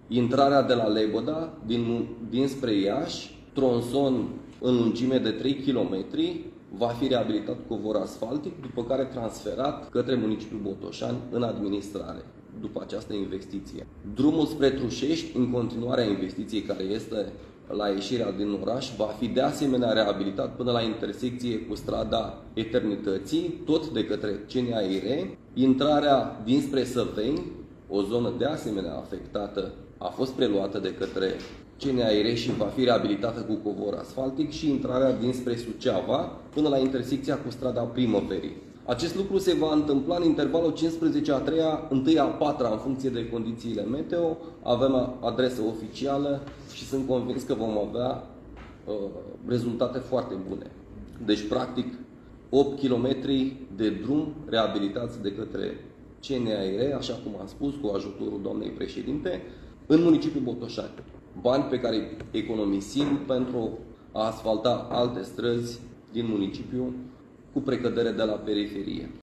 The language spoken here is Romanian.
intrarea de la Lebăda dinspre Iași, tronson în lungime de 3 km, va fi reabilitat cu covor asfaltic, după care transferat către municipiul Botoșani în administrare, după această investiție. Drumul spre Trușești, în continuarea investiției care este la ieșirea din oraș, va fi de asemenea reabilitat până la intersecție cu strada Eternității, tot de către CNAIR. Intrarea dinspre Săveni, o zonă de asemenea afectată, a fost preluată de către CNAIR și va fi reabilitată cu covor asfaltic, și intrarea dinspre Suceava până la intersecția cu strada Primăverii. Acest lucru se va întâmpla în intervalul 15-a 3-a, 1-a 4-a, în funcție de condițiile meteo. Avem adresă oficială și sunt convins că vom avea rezultate foarte bune. Deci, practic, 8 km de drum reabilitați de către CNAIR, așa cum am spus, cu ajutorul doamnei președinte, în municipiul Botoșani. Bani pe care îi economisim pentru a asfalta alte străzi din municipiu cu precădere de la periferie.